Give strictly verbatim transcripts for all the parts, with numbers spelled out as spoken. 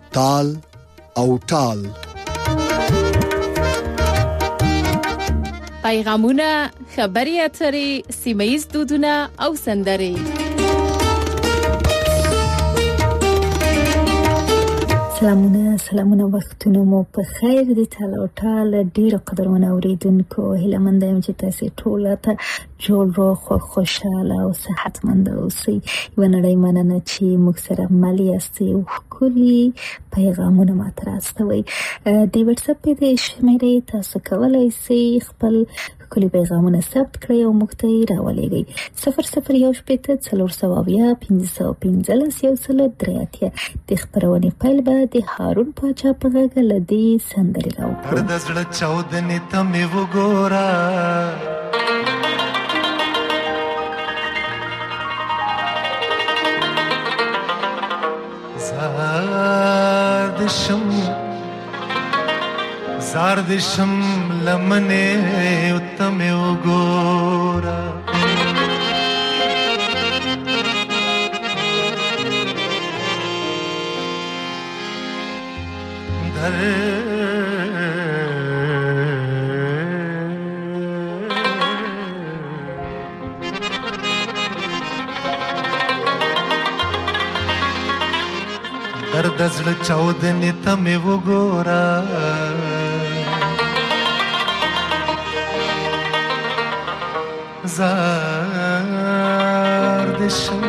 تال او ټال. پیغامونه، خبري اترې، سیمه‌ییز دودونه او سندرې. سلامونه سلامونه وختونه مو په خیر دي. تال او ټال ډیر قدرونه اوریدونکو، هیله مند یم چې تاسو ټول ته جوړ روغ او خوشاله او صحتمند اوسئ. یو نړۍ مننه چې موږ سره ملي یاستئ او ښکلي پیغامونه ماته راستوئ. د واتس اپ په شمیرې تاسو کولای شئ خپل کلی پیغامونه ثبت کړئ او موږ ته یې راولېږئ. صفر صفر یو شپېته څلور سوه اویا پنځه سوه پنځلس یو سل درې اتیا. د خپرونې پیل به د هارون پاچا په غږ له دې سندرې راوکړو. د زړه چاودنې ته مې وګوره، زار د شم زار د شم لمنې ته مې وګوره، در درد زړه چاودنې ته مې وګوره، زار د شم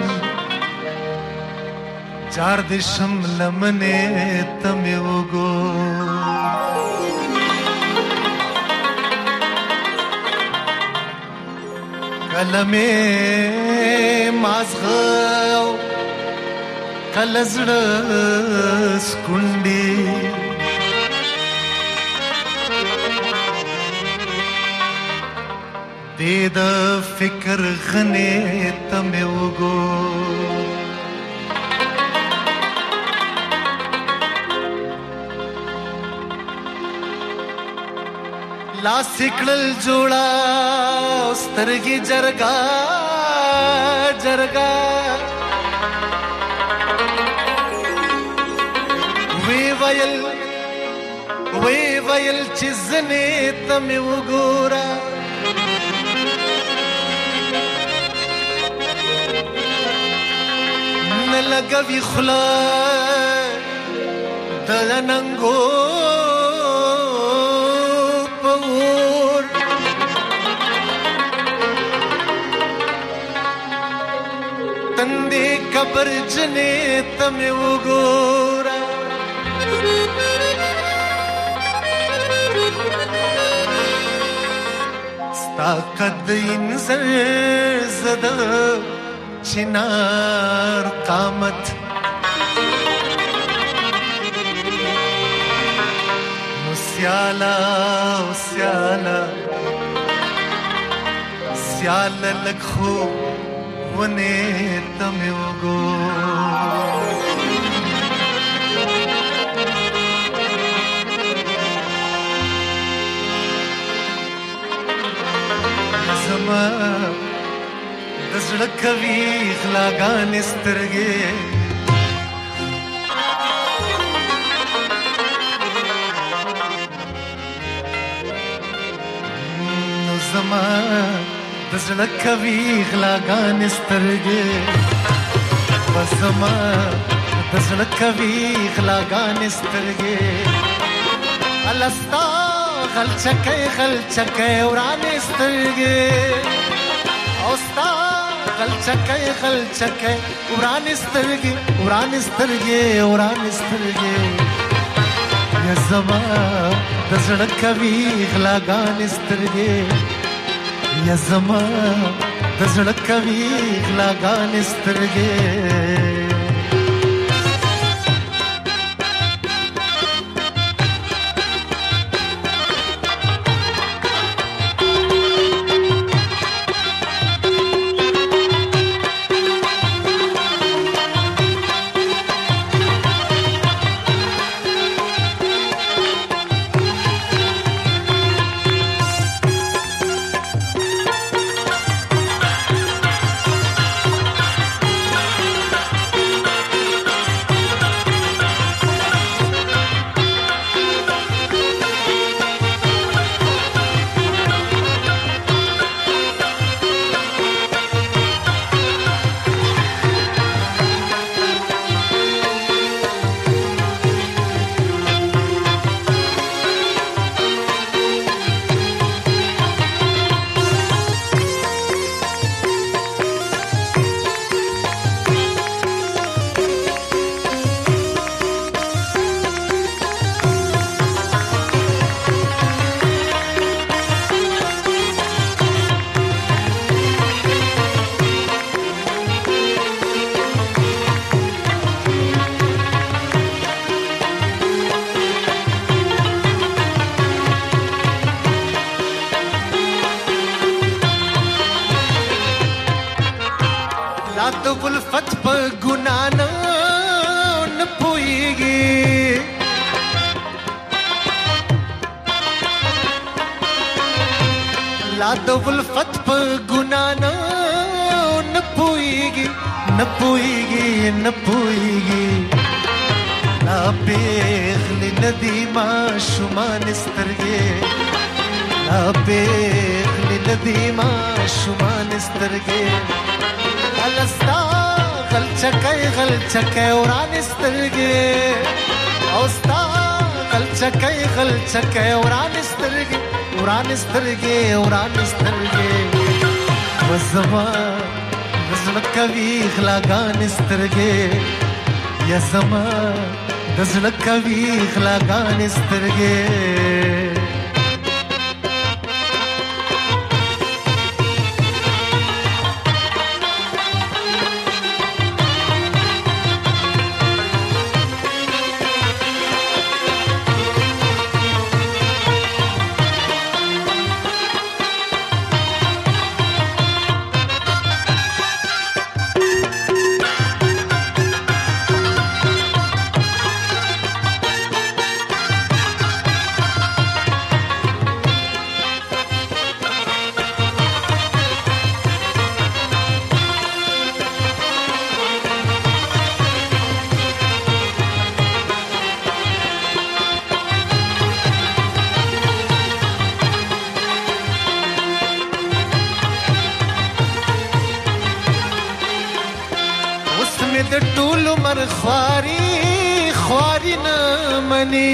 جار د شم لمنې ته مې وګوره، کله مې مازغه کله زړه سکونډي، دې د فکر غنې ته مې وګوره، لاس کړل جوړا سترګې جرګا جرګا، وی ویل وی ویل چې زنې ته مې وګوره، نه لګوي خوله د ننګو په اور، تندې قبر جنې ته مې وګوره، ستا قد انزر زده چنار قامت، نو سیالا و سیالا سیالا لگ خو ونې ته مې وګوره، زما د زړه کوي غلاګانې سترګې، نو زما د زړه کوي غلاګانې سترګې، بس زما د زړه کوي غلاګانې سترګې، الستا غلچکې غلچکې ورانې سترګې، او ستا غلچکې غلچکې ورانې سترګې ورانې سترګې ورانې سترګې، یا زما د زړه کوي غلاګانې سترګې، یا زما د زړه کوي غلاګانې سترګې. الفت په ګنا نه نه پويږي لا د الفت په ګنا نه نه پويږي نه پويږي نه پويږي لا پیغلی ندی ما شومان سترګې لا پیغلی ندی ما شومان سترګې الستا غل چکای غل چکای وران سترګې او ستا غل چکای غل چکای وران سترګې وران سترګې وران سترګې وزما زړه کوي غلاګان سترګې یا زما دزړه کوي غلاګان سترګې خواري خواري نه مني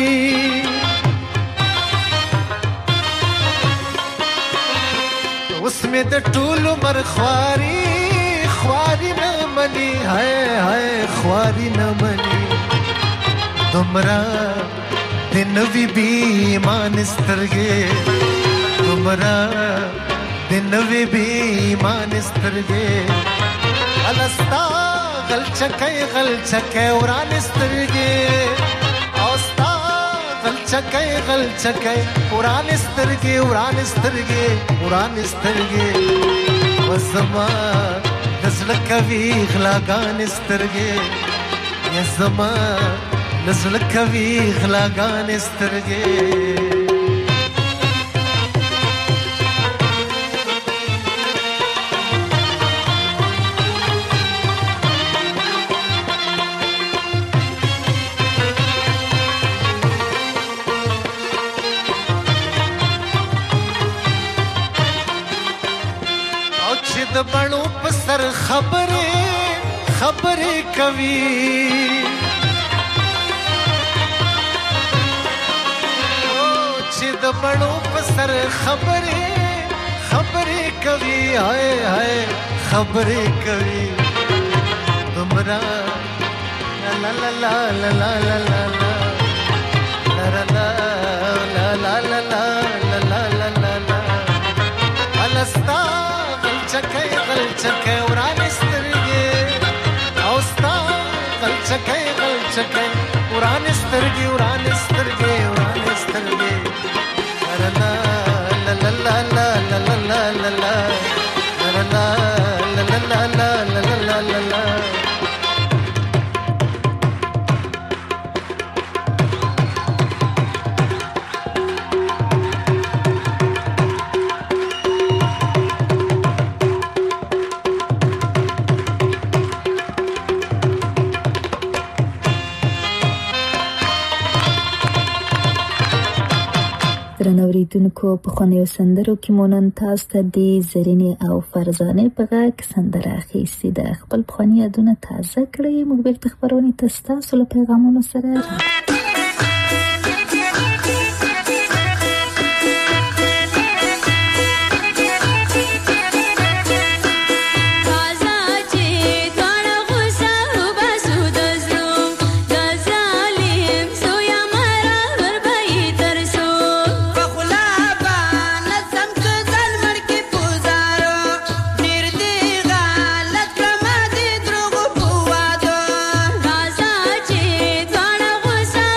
اوس مې د ټولو مر خواري خواري نه مني هاي هاي خواري نه مني تمرا دن وی بي مان سترګې تمرا دن وی بي مان سترګې الستا غل چکای غل چکای وران سترګې اوستا غل چکای غل چکای وران سترګې وران سترګې وران سترګې وزما دزړه کوي غلاګان سترګې یا زما دزړه کوي غلاګان سترګې د بڼو په سر خبرې خبرې کوي او چې د بڼو په سر خبرې خبرې کوي هاي هاي خبرې کوي تمرا لا لا لا لا لا لا لا لا لا لا لا لا لا لا لا الستا چکای غل چکای وران سترګې اوستا غل چکای غل چکای وران سترګې وران سترګې وران سترګې لا لا لا لا لا لا لا لا لا لا لا لا لا لا لا درنوریدونکو په خونیو سندرو کې مونږ تاسو ته د زرینې او فرزانه په غږ سندره اخیستې ده خپل خونی یادونه تازه کړئ موږ به خبرونه تاسو له پیغامونو سره Gaza,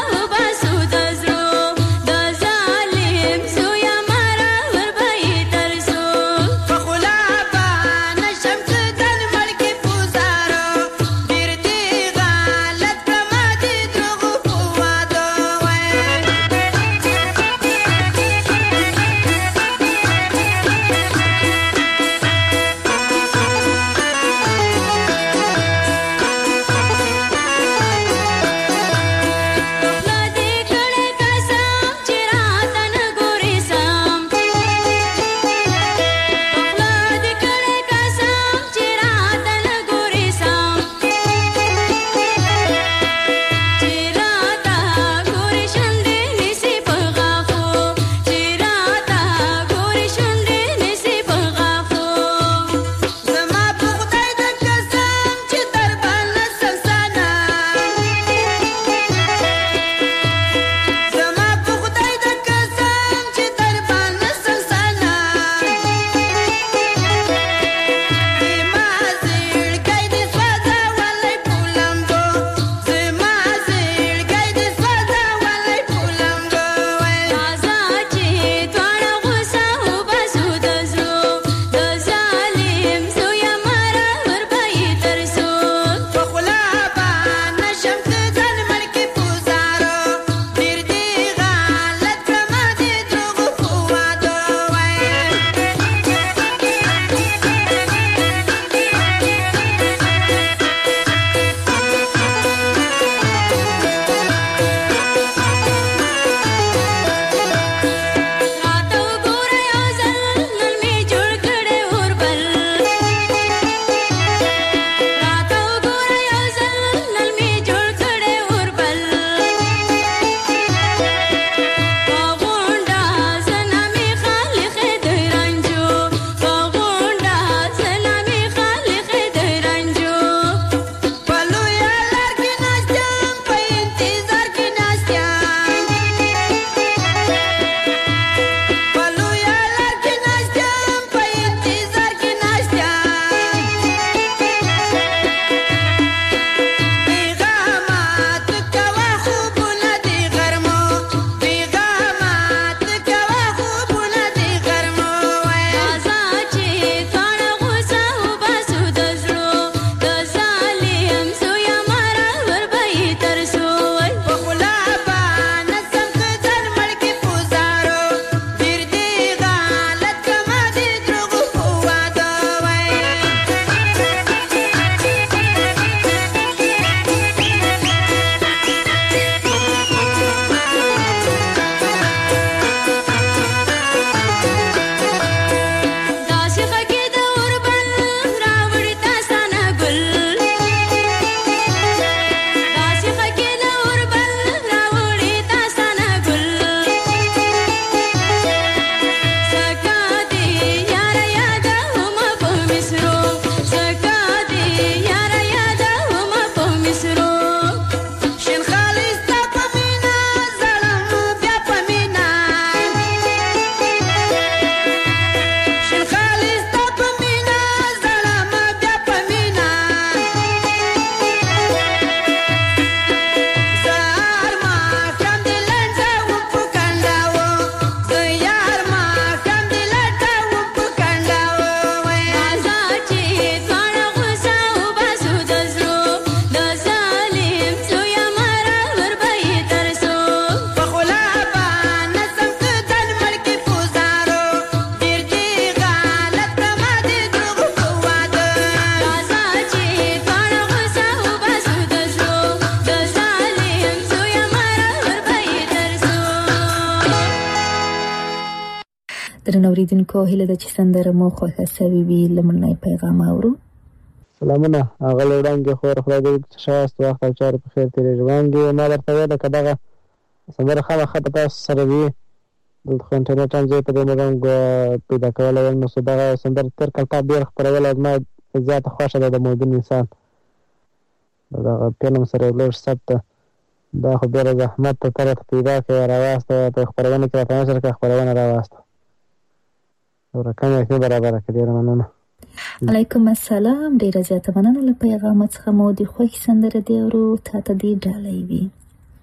درنو اوریدونکو هیله ده چې سندره مو خوښه شوې وي. لمړنی پیغام اورو. سلامونه اغلی وړاندې خور خدای دې شایست وخت او چارې په خیر تېرېږي. وړاندې ما درته ویله که دغه سندره خامخا په تاسو سره وي دلته خو انټرنېټ هم زه په دې نه هم پیدا کولی یم، نو څه دغه سندره تېر کال تا ډېر خپرولی زما زیاته خوښه ده د موجود انسان د دغه فلم سره یو لږ ثبته دا خو ډېره زحمت ته ته راته پیدا کړې راواستوه په خپرونه کې راته نشر کړه خپرونه راواستوه رقم یې ښه برابره کړه. ډېره مننه. علیکم السلام. ډېره زیاته مننه له پیغامه څخه. مو د خوښ سندره دې اورو تا ته دې ډالۍ وي.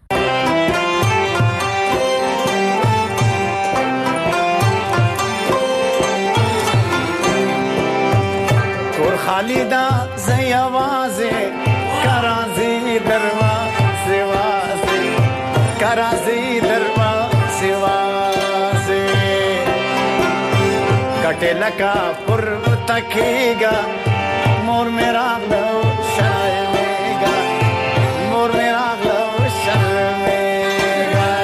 تور خالی دا زی آوازه کرازی دروا سوازه کرازی دروا سوازه کٹے لکا پر تکیگا مور میرا لو شرمیگا مور میرا لو شرمیگا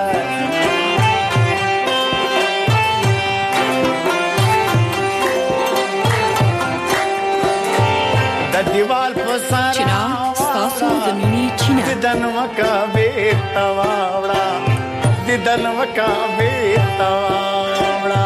دا دیوال پسارا چنا ستاسو زمینی چنا دیدن وکا بیتا واوڑا دیدن وکا بیتا واوڑا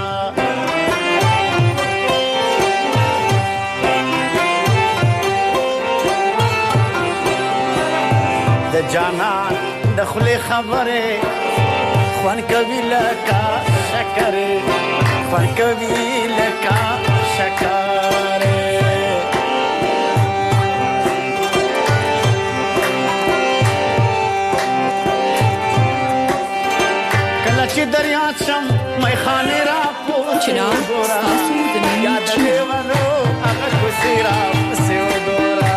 جانان دخلی خبره خوان کبی لکا شکره خوان کبی لکا شکره کلچی دریات شم می خانی را پوچی چنا ستاسو زمینی یاد چنا لیوانو اغا کسی را پسی و دورا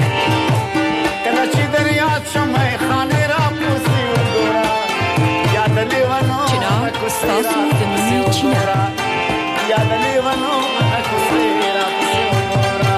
کلچی دریات شم می خانی را پوچی و دورا یاد لیوانو اغا کسی را پسی و دورا یاد لیوانو اغا کسی را پسی و دورا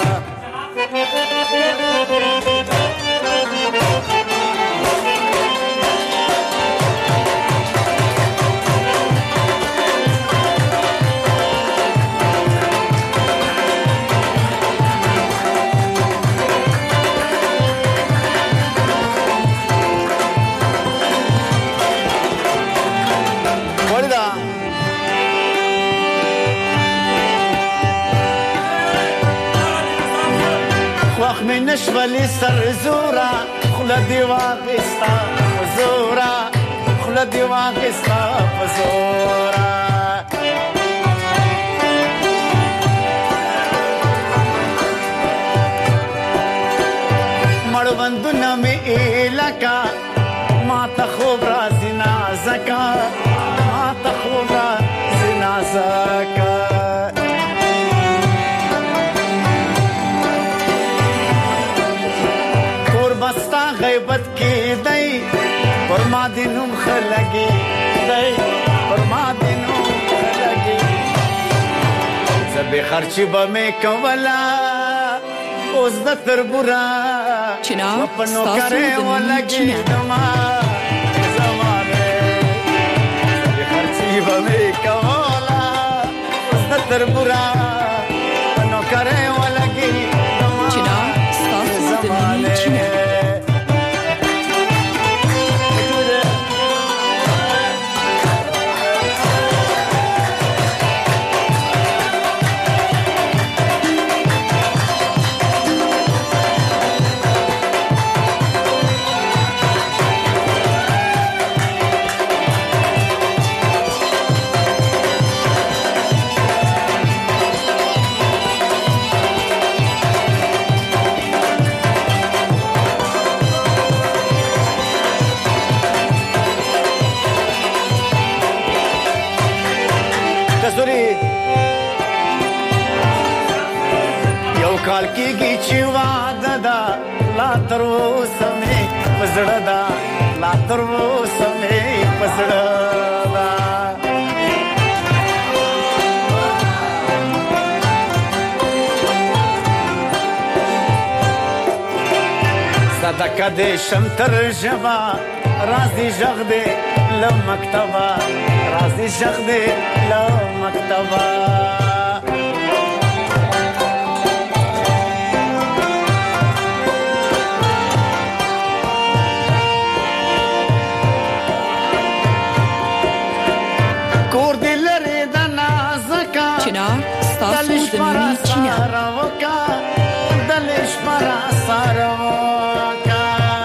من نشفلي سر زورا خلدي واقستا زورا خلدي واقستا زورا مړوندونه مې الکا ما ته خوب راځي نازکا ما ته خوب راځي نازکا بستا غیبت کی دی پر ما دینم خلگی دی پر ما دینم خلگی زبی خرچی با می کولا اوز دا تربورا چنا وپنو ستاسو کرے زمینی ولگی چنا دما زمانے زبی خرچی با می کولا اوز دا تربورا وپنو کرے ولگی دما چنا ستاسو زمینی چنا کال کېږي چې واده ده لا تر اوسه مې په زړه ده لا تر اوسه مې په زړه ده صدقه دې شم تر ژبه راز دې غږ دې له مکتبه راځي شیخ دې له مکتبه کور دې لري د نازکا چنار ستاسو د مینې چینه دلش مرا ساروکا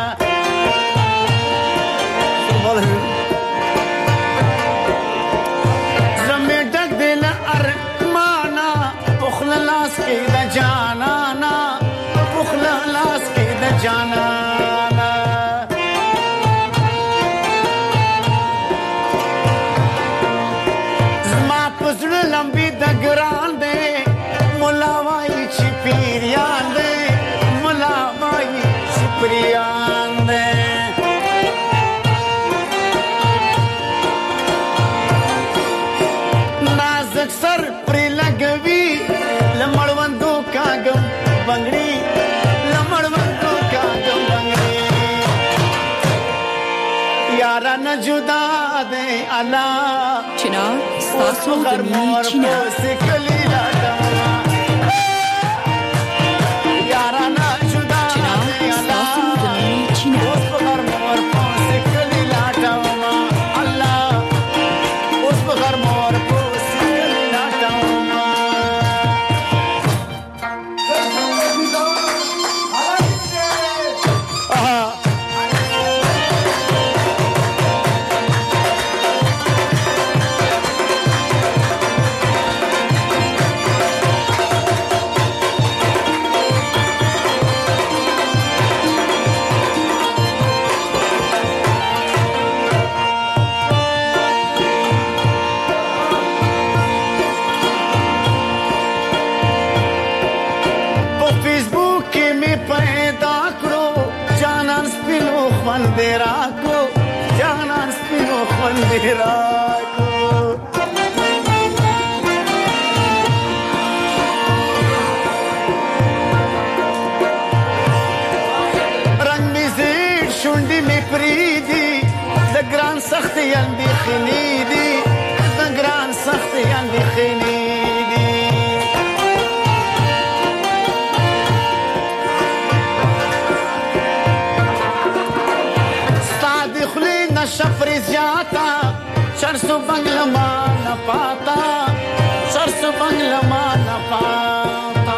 زمې ډک دل ارمانا پخله لاس کې د جانانا پخله لاس کې د جانانا زما پزړه لمبي د ګران دی مولا وای چې پیریان دی مولا وای چې پیریان دی نازک سر پر لګوي لمړوندو کاګم بنگړي لمړوندو کاګم بنگړي یارا نه جدا دی انا چنار ستاسو د مینې چینه Banderaco, Janan Spino Banderaco. Rang mi zid shundi mi pridi, the grand sakhti andi khinidi, the grand sakhti andi khinidi. شفر زیاتا چرسو بنگلا مانا پاتا چرسو بنگلا مانا پاتا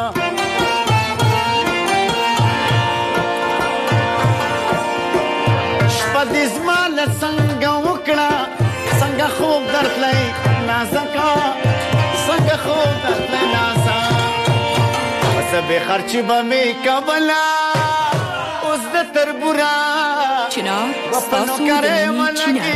شپد ازمال سنگا وکڑا سنگا خوب درتلئی نازکا سنگا خوب درتلئی نازا وسبی خرچی بمی کبلا اوز د تربورا چنار ستاسو د مینې چینه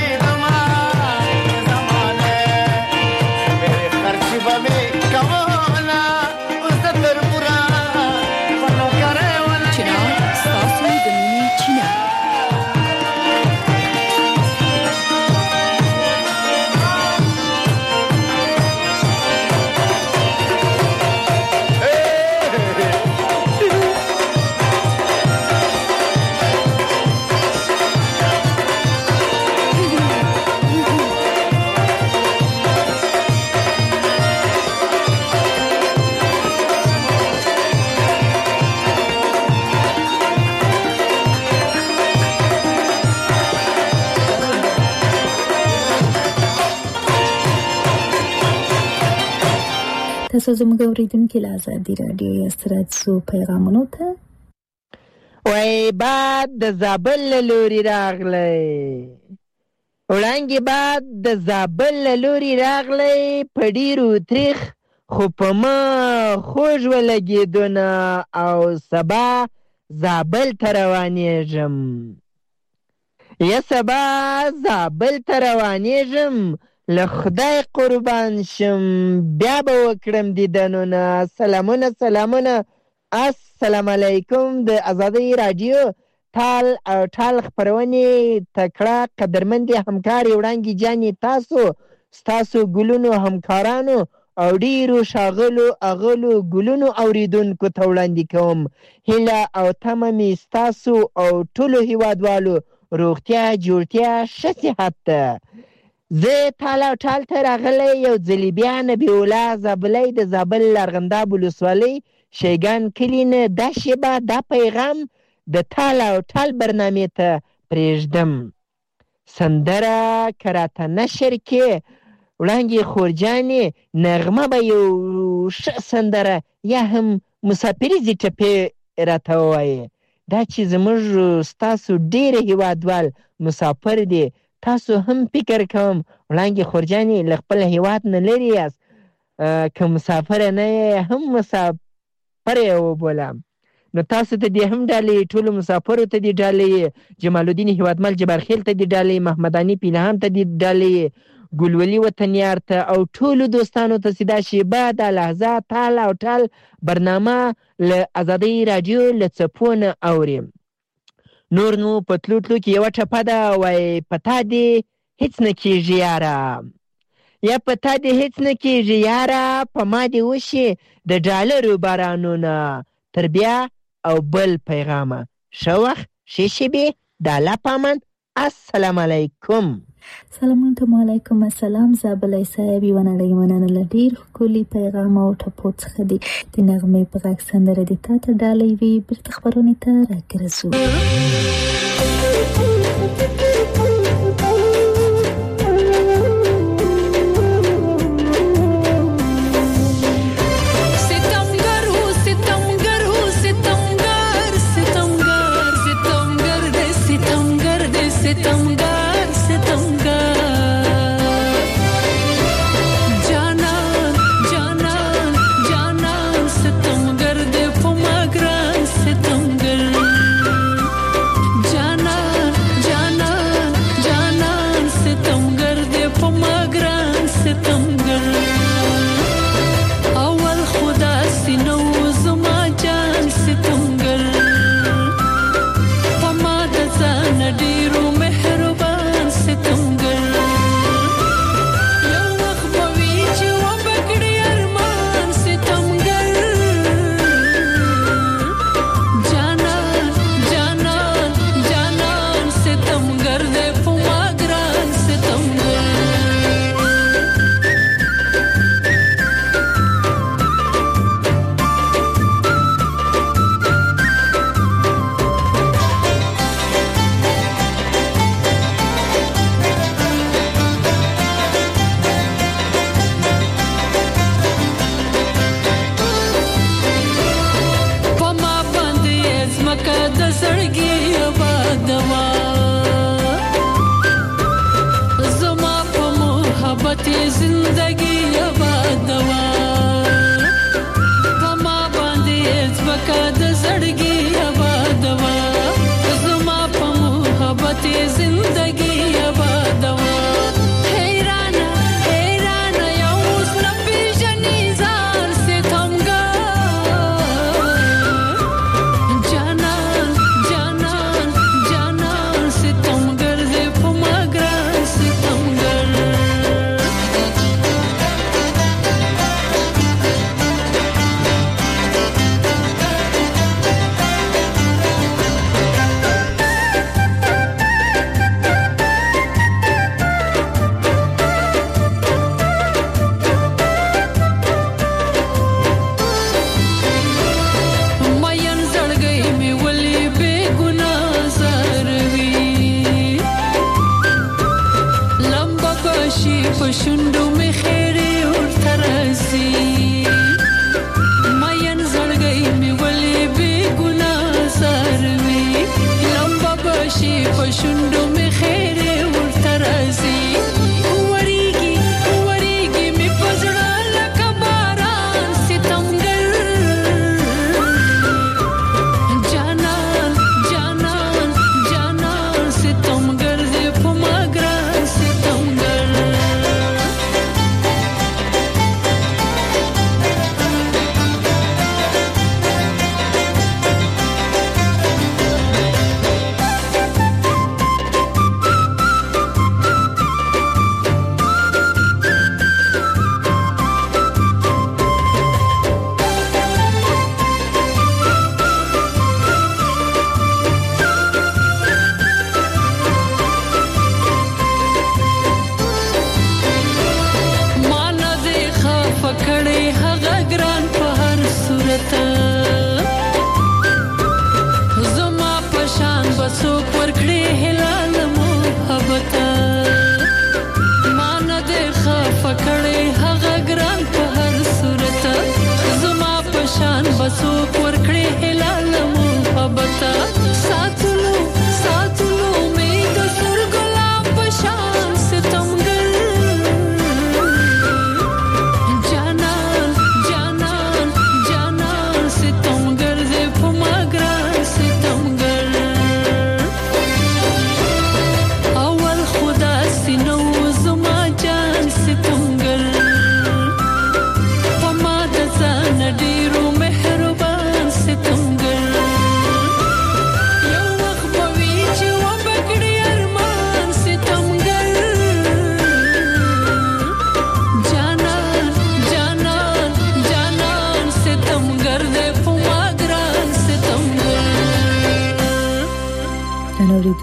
تاسو زموږ اوریدونکو له ازادي راډیو یا ستراتسو پیغامونو ته وای باد د زابل له لوري راغلی وړانګې باد د زابل له لوري راغلی په ډېرو تریخ خو په ما خوږ ولګېدونه او سبا زابل ته روانېږم یا سبا زابل ته روانېږم له خدای قربان شم بیا به وکړم دیدنونه سلامونه سلامونه السلام علیکم د ازادۍ راډیو تال او ټال خپرونې تکړه قدرمندې همکارې وړانګې جانې تاسو ستاسو ګلونو همکارانو او ډیرو ښاغلو اغلو ګلونو اوریدونکو ته وړاندې کوم هیله او تمه مې ستاسو او ټولو هیوادوالو روغتیا جوړتیا ښه صحت ته. زه تال او ټال ته راغلی یو ځلې بیا نبي الله زابلی د زابل ارغنداب ولسوالۍ شیګان کلي نه دا شیبه دا پیغام د تال او ټال برنامې ته پرېږدم. سندره که راته نشر کې وړانګې خورجانې نغمه به یو ښه سندره یا هم مسافریزې ټپې راته ووایې. دا چې زموږ ستاسو ډېر هیوادوال مسافر دی، تاسو هم فکر کوم وړانګې خورجانې له خپل هیواد نه لرې یاست، که مسافره نه یې هم مسافر یې وبولم. نو تاسو ته دې هم ډالۍ، ټولو مسافرو ته دې ډالۍ، جمال الدین هیوادمل جبارخیل ته دې ډالۍ، محمداني پیلهام ته دې ډالۍ، ګلولي وطنیار ته او ټولو دوستانو ته چې دا شیبه دا لحظه تال او ټال برنامه له ازادۍ راډیو له څپو نه اوري. نور نو په تلو تلو کې یوه ټپه ده، وایي په تا دې هېڅ نه کېږي یاره، یا په تا دې هېڅ نه کېږي یاره، په ما دې وشي د ډالرو بارانونه. تر بیا او بل پیغامه ښه وخت ښې شېبې د الله په امان. السلام علیکم. سلامونه ته علیکم السلام. زابلی صاحب یوه نړۍ مننه له ډېر ښکلي پیغام او ټپو څخه دی. د نغمې په غږ سندره دې تا ته ډالۍ وي. بېرته خپرونې ته راګرځو.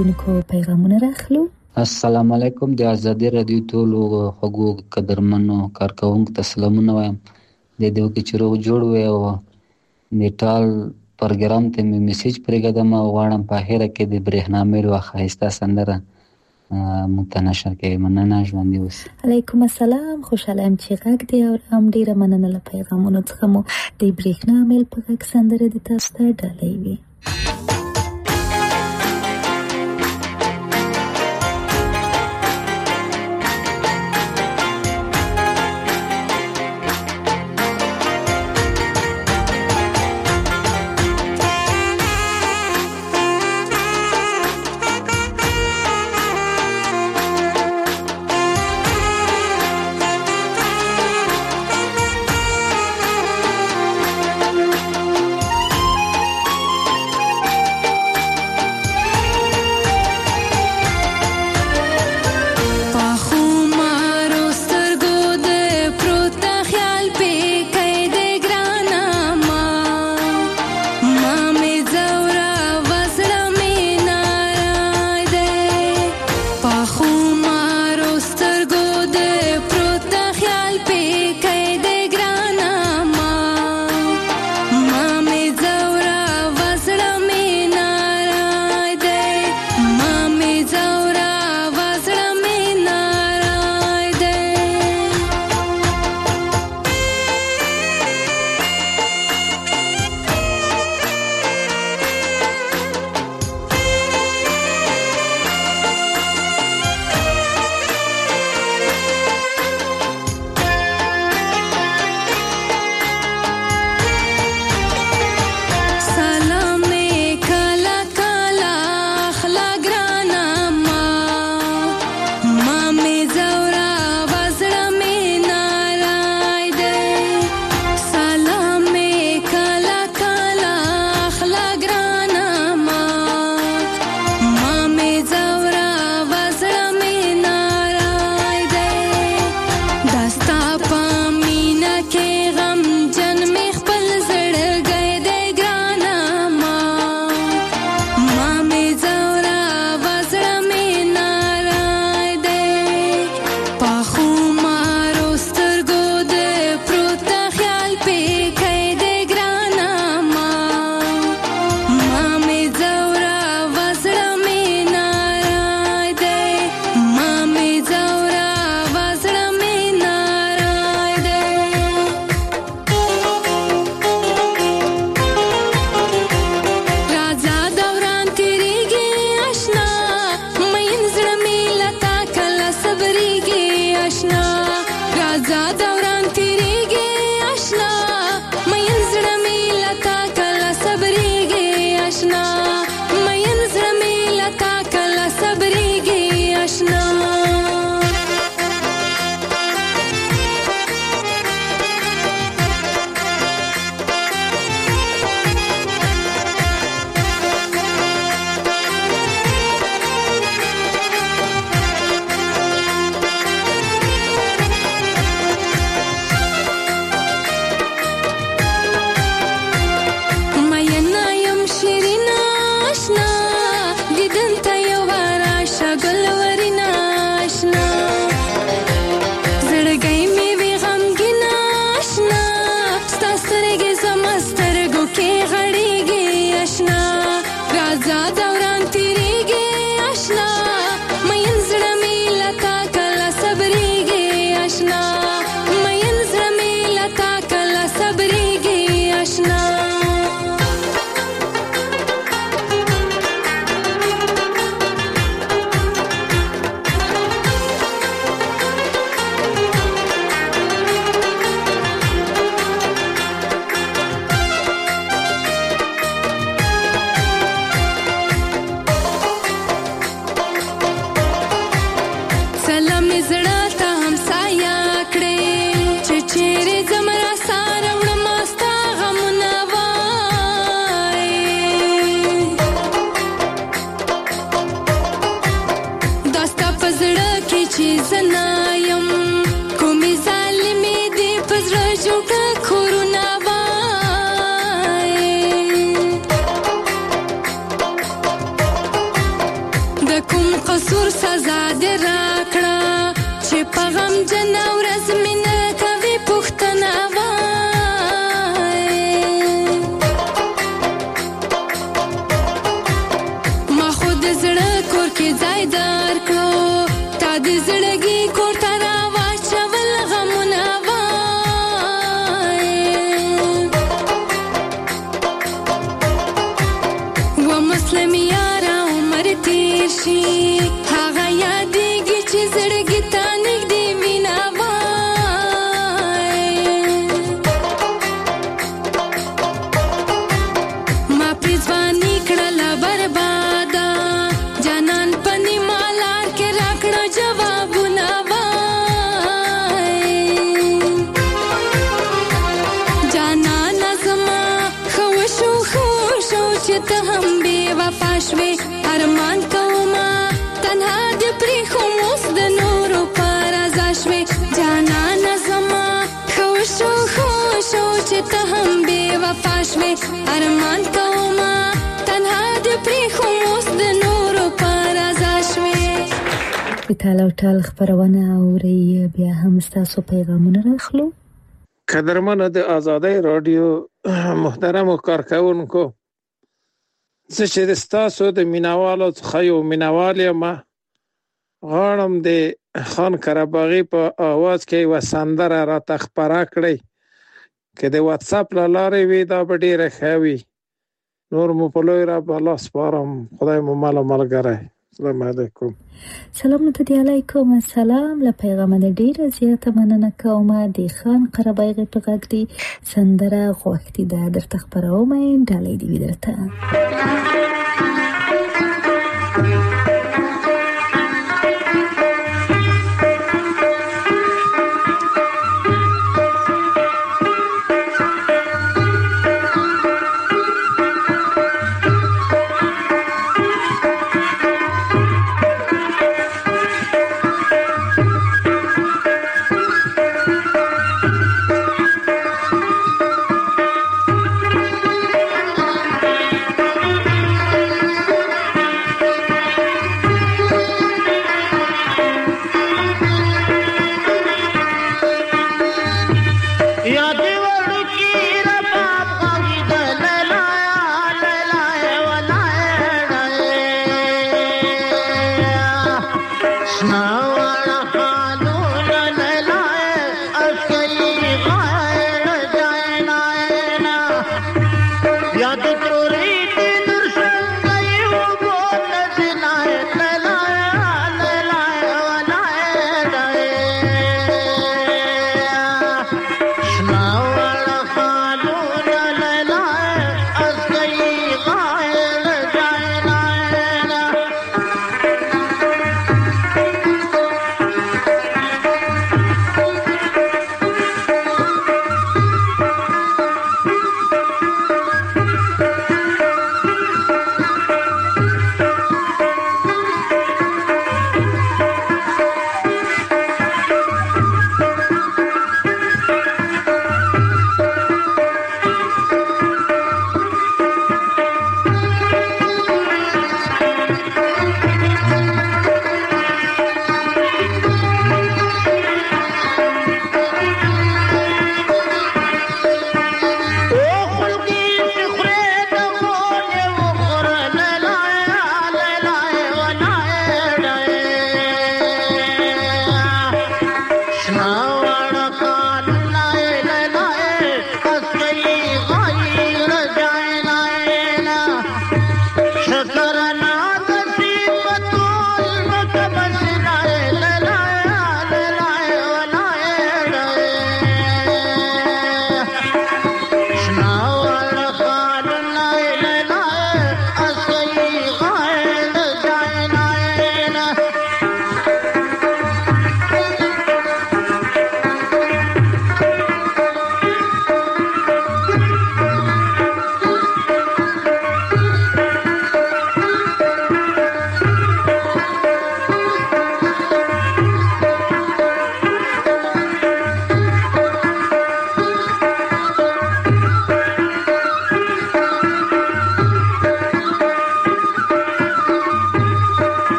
اوریدونکو پیغامونه راخلو. السلام علیکم. د ازادي رادیو ټولو خوږو قدرمنو کارکوونکو ته سلامونه وایم. د دې وکړي چې روغ جوړ وي او نیټال پروګرام ته مې میسیج پرېږدم او غواړم په اخره کې د برېښنا میل یوه ښایسته سندره موږ ته نشر کوي. مننه، ژوندي اوسئ. علیکم السلام. خوشحاله یم چې غږ دی او هم ډېره مننه له پیغامونو څخه مو د برېښنا میل په غږ سندره د تاسو ته ډالۍ وي. په غم جن ورځ مې نه کوي پوښتنه وای ما خو د زړه کور کې ځای درکړو تا د زړګي کور ته راواچول غمونه وای و مسلم یاره عمر تیر شي هغه یادېږي چې زړګي ته نږدې وینه وای ما پرې ځواني کړله برباده جانان په نیمه لار کې راکړه جوابونه وای جانانه زما ښه وشو ښه وشو چې ته هم بې وفا شوې ارمان کومه تنها دې پرېښوم اوس د نورو په رضا شوې جانانه زما ښه وشو ښه وشو چې ته هم بې وفا شوې ارمان کومه تنها دې پرېښوم اوس د نورو په رضا شوې د تال او ټال خپرونه اورئ بیا هم ستاسو پیغامونه راخلو قدرمنو د آزادۍ رادیو محترمو کارکوونکو زه چې د ستاسو د مینوالو څخه یو مینوال یم غواړم د خان قرهباغي په آواز کې یوه سندره راته خپره کړئ که د واتساپ له لارې وي دا به ډېره ښه وي نور مو په لوی رب الله سپارم خدای مو مل و ملګری السلام علیکم سلام ته علیکم السلام له پیغام د ډیره زیاته مننه کوم د خان قرهباغي په غږ دی سندره غوښتي ده درته خپروم ډالۍ دی درته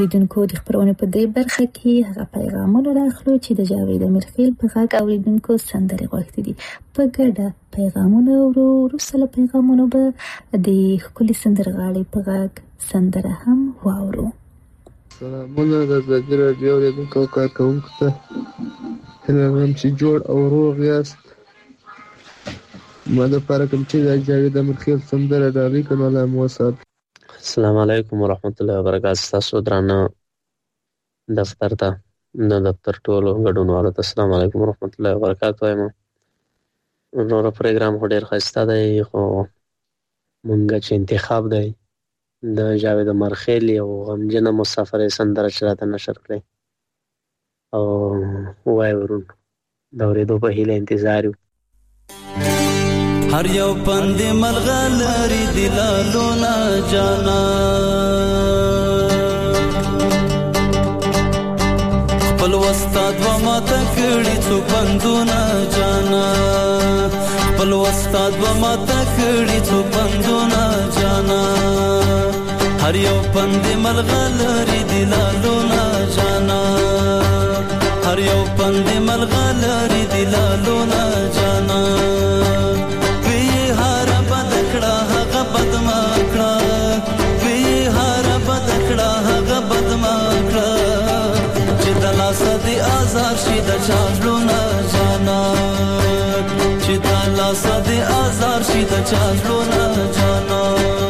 اوریدونکو د خبرونه په دې برخه کې هغه پیغامونه راخلو چې د جاوید امیرخیل په غږ اوریدونکو سندرې غوښتي دي. په ګډه پیغامونه ورو وروسته له پیغامونو به د ښکلي سندرغاړي په غږ سندره هم واورو. سلامونه د ازادي راډیو اوریدونکو او کارکوونکو ته، هیله لرم چې جوړ او روغ یاست. ما دپاره کوم چې د جاوید امیرخیل سندره ډالۍ کړم، الله مو وسات. السلام علیکم ورحمت الله وبرکاته. تاسو درانه دفتر ته د دفتر ټولو ګډونوالو ته السلام علیکم ورحمت الله وبرکاته وایم. نور پروګرام خو ډېر ښایسته دی، خو مونږ چې انتخاب دی د جاوید امیرخیل یو غمجنه مسافرۍ سندره چې راته نشر کړی او وایي ورون د اورېدو په هیله انتظار یو. هر یو پند ملغلری دلالونا جانا خپل وستاد و ما تکړی څو پندونه جانا خپل وستاد و ما تکړی څو پندونه جانا هر یو پند ملغلری دلالونا جانا هر یو پند ملغلری دلالونا جانا صدی آزار شي د چالو نه جانا چې دا لا صدی آزار شي د چالو نه جانا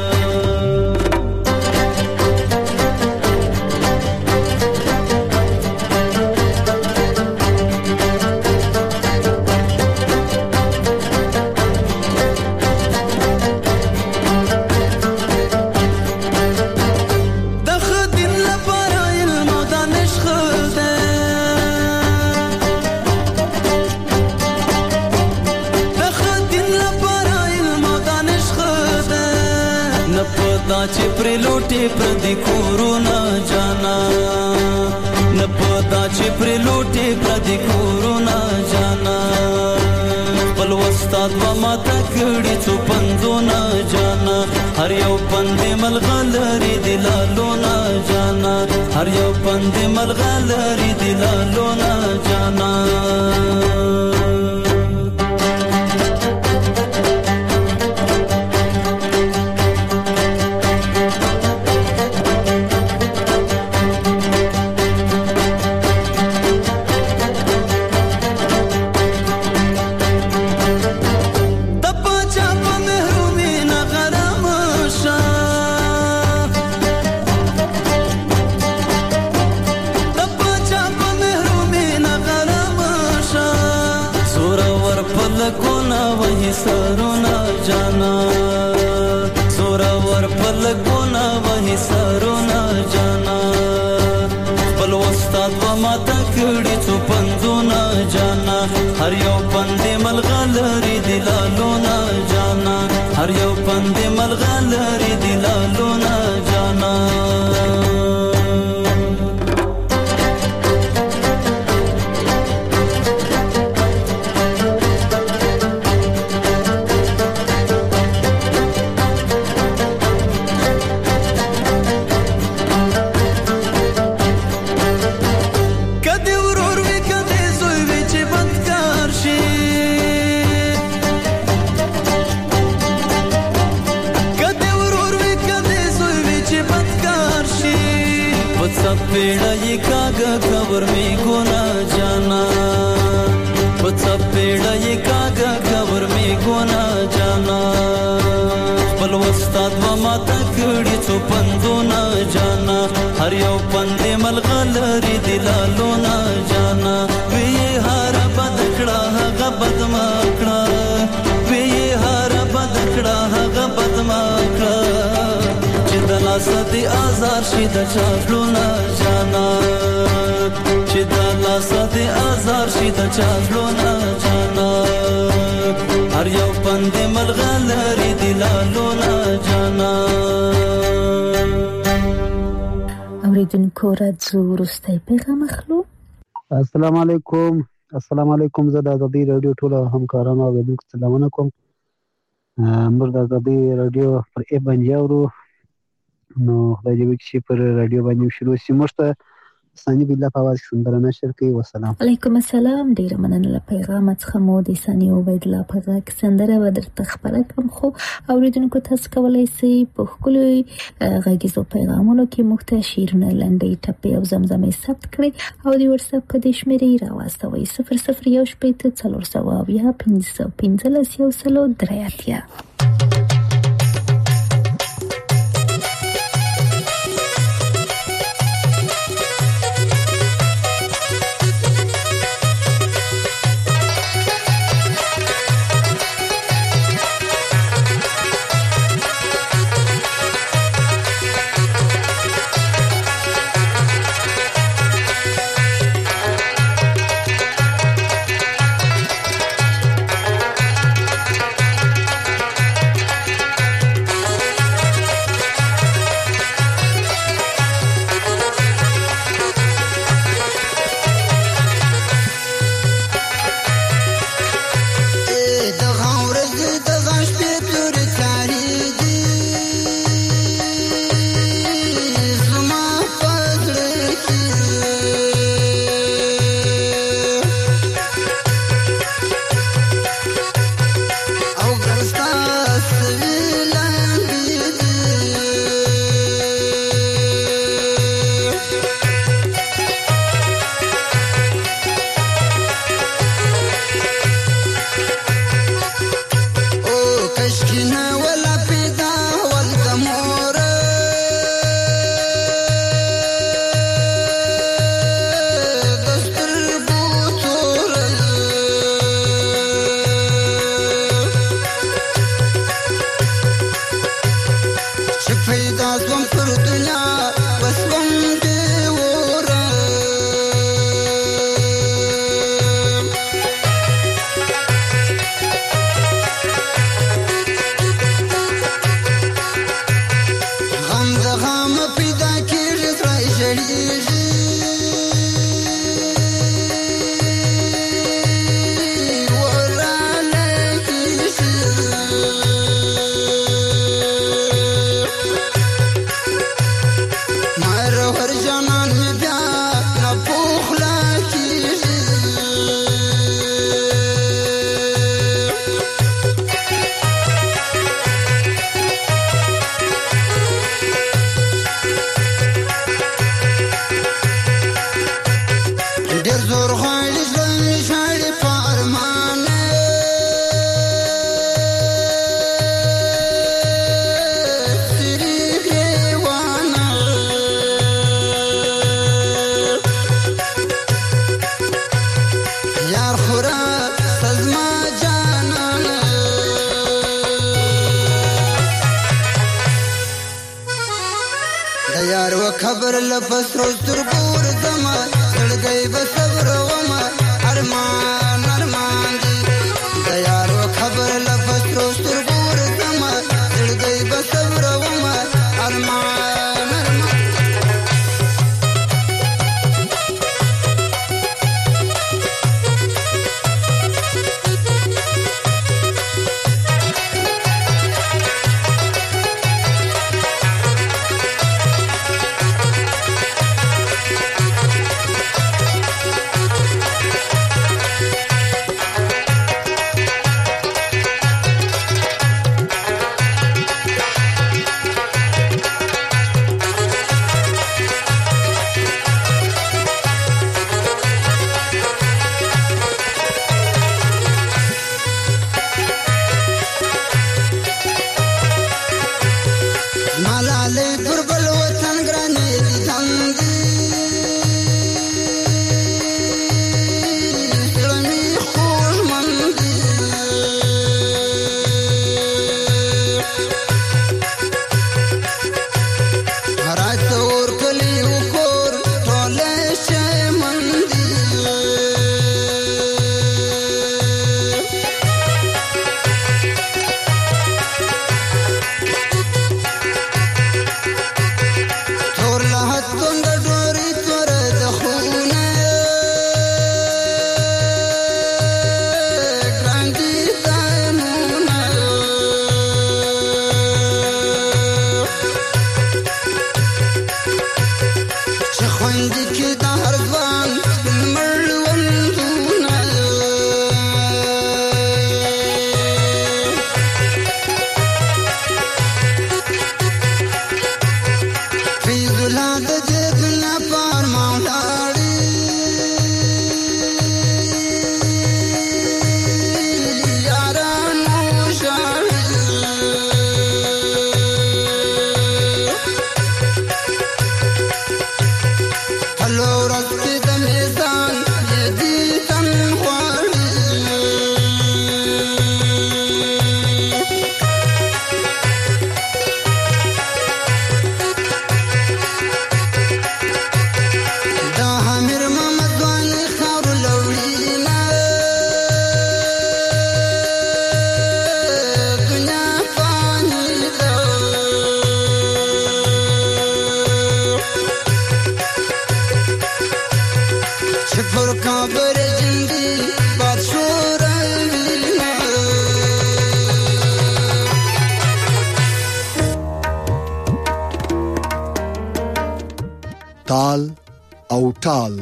چې پر لوټي پر دې کورونا جانا نه پتا چې پر لوټي پر دې کورونا جانا خپل وستاد و ما تکړی څو پندونه جانا هر یو پند ملغلری دلالونا جانا هر یو پند ملغلری دلالونا جانا سرونا جانا سورا ور پلګونا وਹੀ سرونا جانا خپل استاد و ما تکړی څو پندونه جانا هر یو پند ملغلری دلالونا جانا هر یو پند ملغلری دلالونا جانا पेड़ा ये कागा खबर में गोना जाना वत्सा पेड़ा ये कागा खबर में गोना जाना पल वस्ताद व माता कड़ी څو پندونه जाना हर یو پند ملغلری دلالونا जाना وی هر بدکړه هغه بدمکړه وی هر بدکړه هغه بدمکړه دلا صدی آزار شي د چالو نه جانا چې دلا صدی آزار شي د چالو نه جانا هر یو پند ملغلری دلالو نه جانا اوریدونکو راځو وروستی پیغام اخلو. السلام علیکم. السلام علیکم. زه د ازادي رادیو ټول همکارانو او اوریدونکو سلامونه کوم. موږ د ازادي رادیو پر ای باندې اورو نو خدای دې وکړي چې پر رادیو باندې شروع شي. موږ ته ثاني بالله په اواز کې سندره نشر کوي. والسلام علیکم السلام. ډیره مننه له پیغام څخه مو د ثاني عبید الله په غږ سندره و درته خبره کوم. خو اوریدونکو تاسو کولای شئ په خپلوي غږیزو پیغامونو کې موږ ته شعرونه لنډۍ ټپې او زمزمې ثبت کړئ او د واتس اپ کډ شمیرې راواستوئ صفر صفر یو شپږ څلور سوه اویا پنځه پنځلس یو سلو درې اتیا. او تال.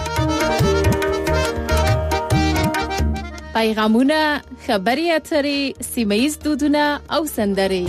پیغامونه، خبري اترې، سیمه‌ییز دودونه او سندرې.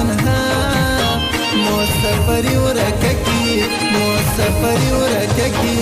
سفر ورکه کی مو سفر ورکه کی